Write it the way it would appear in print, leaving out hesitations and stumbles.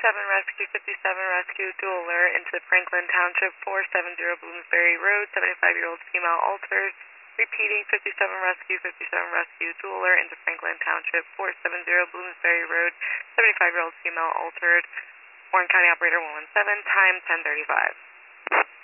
Rescue, 57 Rescue, dual alert into Franklin Township, 470 Bloomsbury Road, 75-year-old female altered. Repeating, 57 Rescue, dual alert into Franklin Township, 470 Bloomsbury Road, 75-year-old female altered. Warren County Operator 117, time 10:35.